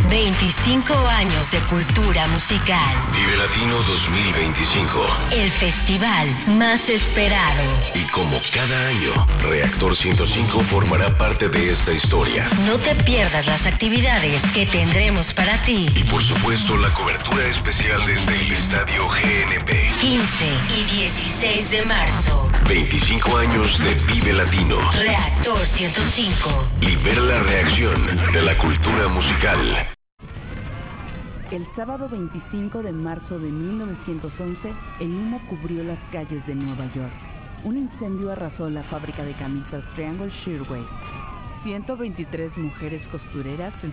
25 años de cultura musical. Vive Latino 2025. El festival más esperado. Y como cada año, Reactor 105 formará parte de esta historia. No te pierdas las actividades que tendremos para ti. Y por supuesto, la cobertura especial desde el Estadio GNP. 15 y 16 de marzo. 25 años de Vive Latino. Reactor 105. Libera la reacción de la cultura musical. El sábado 25 de marzo de 1911, el humo cubrió las calles de Nueva York. Un incendio arrasó la fábrica de camisas Triangle Shirtwaist. 123 mujeres costureras